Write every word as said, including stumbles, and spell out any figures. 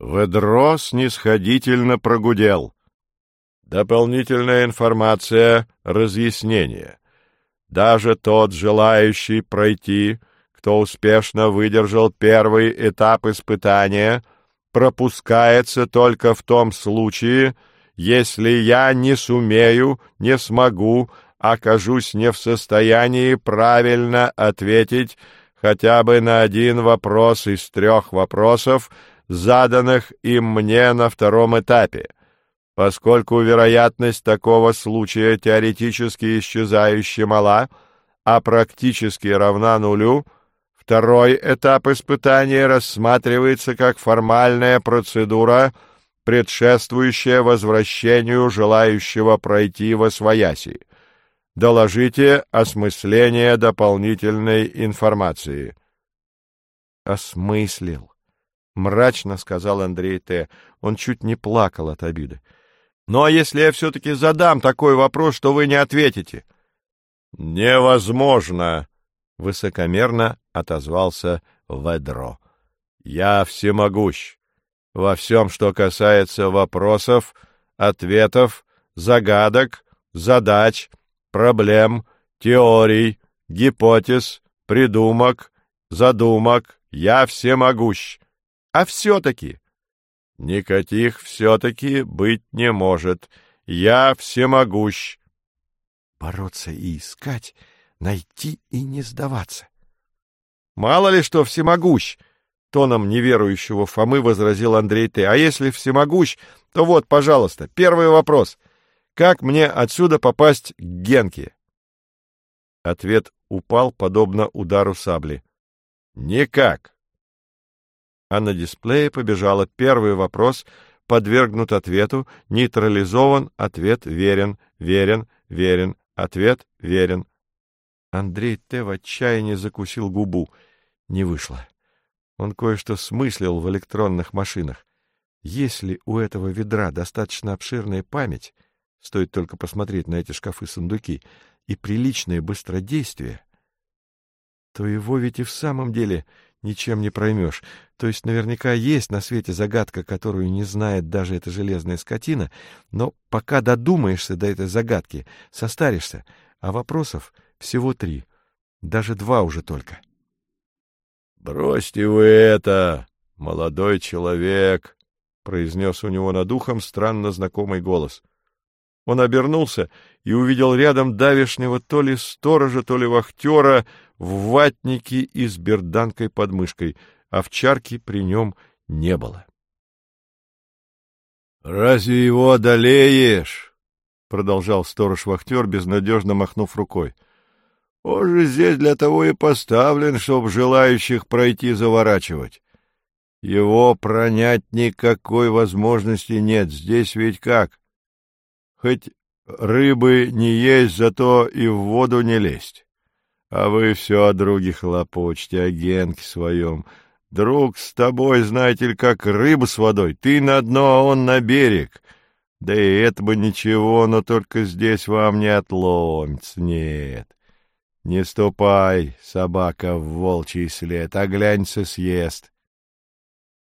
Ведро снисходительно прогудел. Дополнительная информация, разъяснение. Даже тот, желающий пройти, кто успешно выдержал первый этап испытания, пропускается только в том случае, если я не сумею, не смогу, окажусь не в состоянии правильно ответить хотя бы на один вопрос из трех вопросов, заданных им мне на втором этапе. Поскольку вероятность такого случая теоретически исчезающе мала, а практически равна нулю, второй этап испытания рассматривается как формальная процедура, предшествующая возвращению желающего пройти восвояси. Доложите осмысление дополнительной информации. «Осмыслил», — мрачно сказал Андрей Т. Он чуть не плакал от обиды. «Ну а если я все-таки задам такой вопрос, что вы не ответите?» «Невозможно», — высокомерно отозвался Ведро. «Я всемогущ. Во всем, что касается вопросов, ответов, загадок, задач, проблем, теорий, гипотез, придумок, задумок, я всемогущ. А все-таки...» «Никаких все-таки быть не может. Я всемогущ». Бороться и искать, найти и не сдаваться. «Мало ли что всемогущ», — тоном неверующего Фомы возразил Андрей Т. «А если всемогущ, то вот, пожалуйста, первый вопрос. Как мне отсюда попасть к Генке?» Ответ упал, подобно удару сабли. «Никак». А на дисплее побежало: первый вопрос подвергнут ответу, нейтрализован, ответ верен, верен, верен, ответ верен. Андрей Т. в отчаянии закусил губу. Не вышло. Он кое-что смыслил в электронных машинах. Если у этого ведра достаточно обширная память, стоит только посмотреть на эти шкафы-сундуки, и приличное быстродействие, то его ведь и в самом деле ничем не проймешь. То есть наверняка есть на свете загадка, которую не знает даже эта железная скотина, но пока додумаешься до этой загадки, состаришься, а вопросов всего три, даже два уже только. «Бросьте вы это, молодой человек», — произнес у него над ухом странно знакомый голос. Он обернулся и увидел рядом давешнего то ли сторожа, то ли вахтера в ватнике и с берданкой под мышкой. Овчарки при нем не было. «Разве его одолеешь?» — продолжал сторож-вахтер, безнадежно махнув рукой. «Он же здесь для того и поставлен, чтоб желающих пройти заворачивать. Его пронять никакой возможности нет. Здесь ведь как? Хоть рыбы не есть, зато и в воду не лезть. А вы все о друге хлопочете, о Генке своем. Друг с тобой, знаете ли, как рыба с водой. Ты на дно, а он на берег. Да и это бы ничего, но только здесь вам не отломится, нет. Не ступай, собака, в волчий след, оглянься, съест.